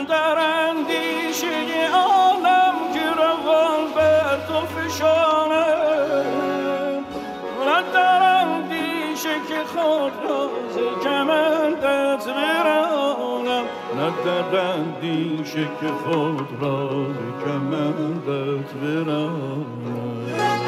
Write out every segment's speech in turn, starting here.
در اندیشه عالم که روان بر تو فشانم، نه در اندیشه که خود را ز کمندت برانم، نه در اندیشه که خود را ز کمندت برانم.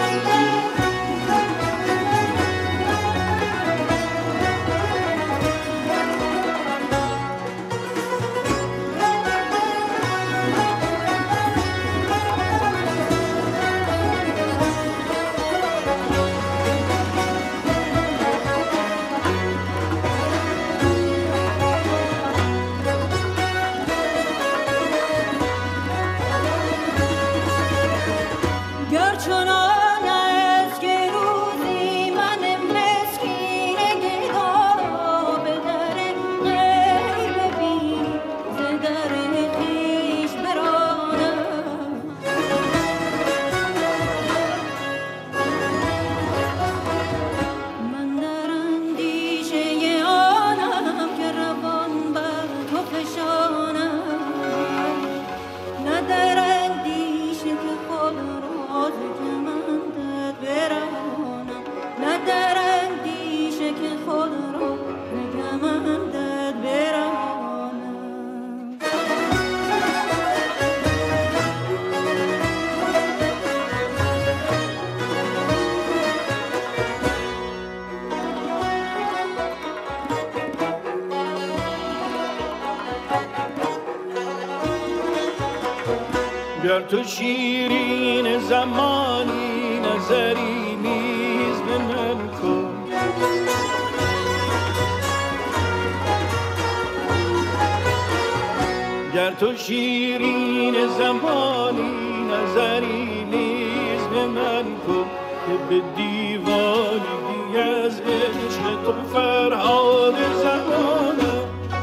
گر تو شیرین زمانی نظری نیز به من کن، گر تو شیرین زمانی نظری نیز به من کن، که به دیوانگی از عشق تو فرهاد زمانم.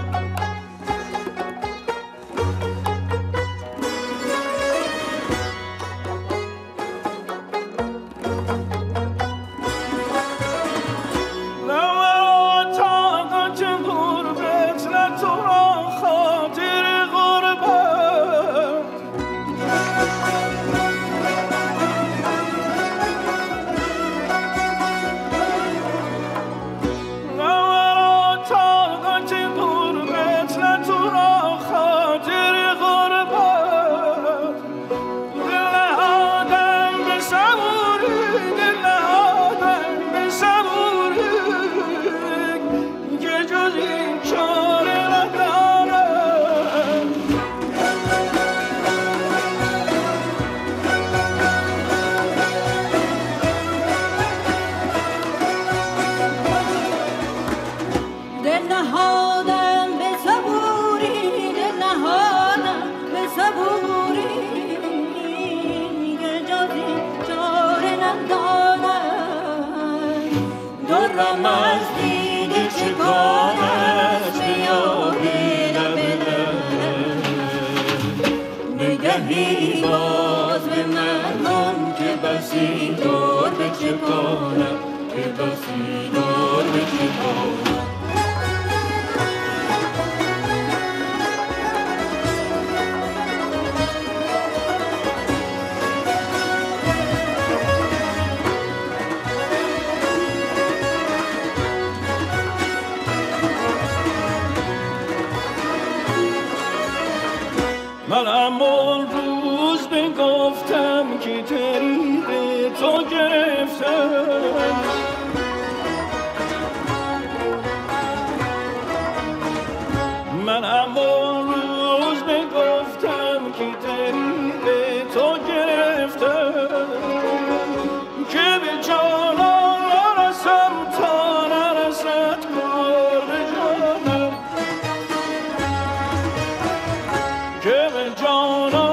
نگهی باز به من کن که بسی دور به چکانم، که بسی دور به چکانم. من همون روز بگفتم که طریق تو گرفتم، من همون روز بگفتم که طریق تو گرفتم، که به جانان نرسم تا نرسد کار به جانم، که به جانان